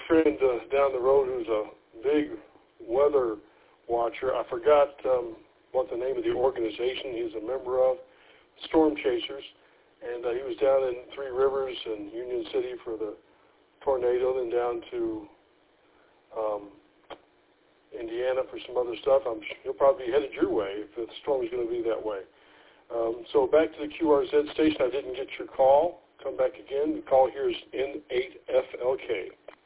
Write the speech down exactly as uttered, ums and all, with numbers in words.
friend uh, down the road who's a big weather watcher. I forgot um, what the name of the organization he's a member of, Storm Chasers, and uh, he was down in Three Rivers and Union City for the tornado, then down to um, Indiana for some other stuff. I'm sure he'll probably be headed your way if the storm is going to be that way. Um, so back to the Q R Z station. I didn't get your call. Come back again. The call here is N eight F L K.